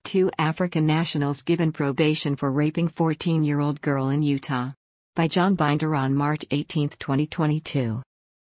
Two African nationals given probation for raping 14-year-old girl in Utah. By John Binder on March 18, 2022.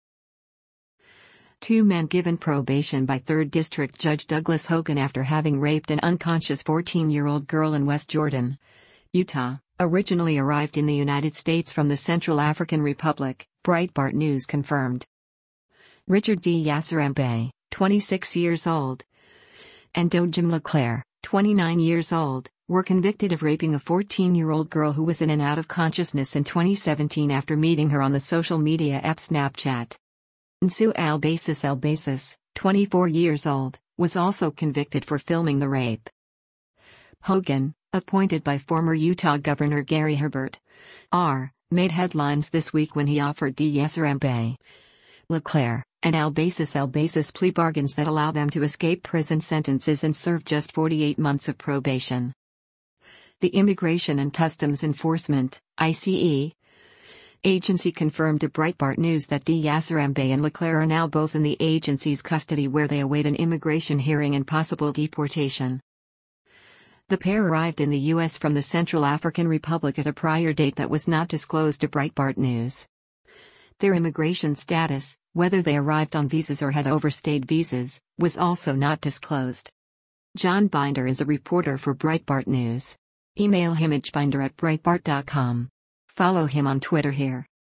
Two men given probation by 3rd District Judge Douglas Hogan after having raped an unconscious 14-year-old girl in West Jordan, Utah, originally arrived in the United States from the Central African Republic, Breitbart News confirmed. Richard D. Yasarambe, 26 years old, and Dojim Leclerc, 29 years old, were convicted of raping a 14-year-old girl who was in and out of consciousness in 2017 after meeting her on the social media app Snapchat. Nsu Albasis, 24 years old, was also convicted for filming the rape. Hogan, appointed by former Utah Governor Gary Herbert, made headlines this week when he offered D. Yasarambe, Leclerc, and Albasis plea bargains that allow them to escape prison sentences and serve just 48 months of probation. The Immigration and Customs Enforcement (ICE) agency confirmed to Breitbart News that D. Yasarambe and Leclerc are now both in the agency's custody where they await an immigration hearing and possible deportation. The pair arrived in the U.S. from the Central African Republic at a prior date that was not disclosed to Breitbart News. Their immigration status, whether they arrived on visas or had overstayed visas, was also not disclosed. John Binder is a reporter for Breitbart News. Email him at binder@breitbart.com. Follow him on Twitter here.